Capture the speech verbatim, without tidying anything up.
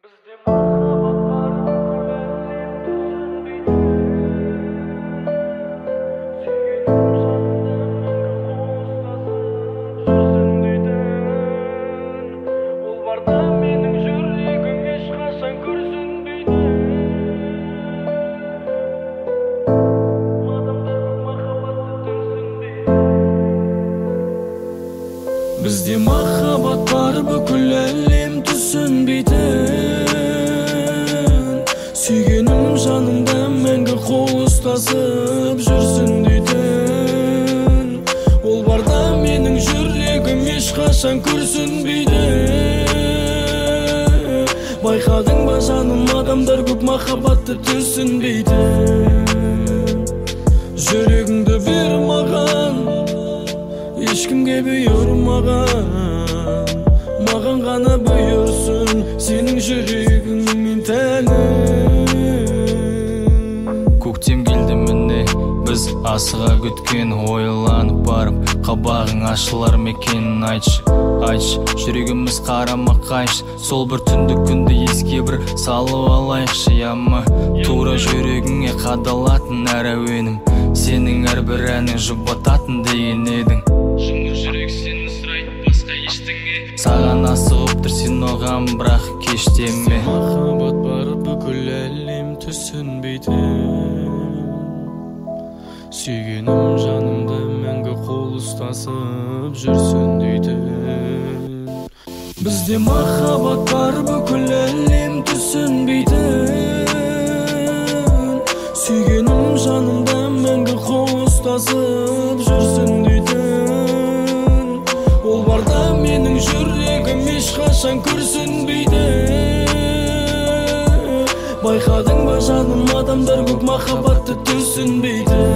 Bizde махаббат бар, бүкіл әлем түсінбейтін. Сүйгенім жанымда мәңгі қол ұстасып жүрсін дейтін. Ол барда менің жүрегім ешқашан күрсінбейді. Байқадың ба жаным, адамдар көп махаббатты түсінбейді. Жүрегіңді бер маған, ешкімге бұйырмаған, маған ғана бұйырсын сенің жүрегің мен тәнім. Көктем келді міне, біз асыға күткен, ойланып барып қабағың ашылар мекенін айтшы, айтшы. Жүрегіміз қарама қайшы, сол бір түнді күнді еске бір салып алайықшы. Яма тура жүрегіңе қадалатын әр әуенім, сенің әрбір әнің жұбататын деген едің. Жұмыр жүрек сені сұрайды басқа ештеңе, саған асығып тұр сен оған бірақ кештеме. Махаббат бар, бүкіл әлем түсінбейтін. Сүйгенім жанымда мәңгі қол ұстасып жүрсін дейтін. Бізде махаббат бар, бүкіл әлем түсінбейтін. Сүйгенім жанымда мәңгі қол ұстасып жүрсін дейтін. Ол барда менің жүрегім ешқашан күрсінбейді. Байқадың ба жаным, адамдар көп махаббатты түсінбейді.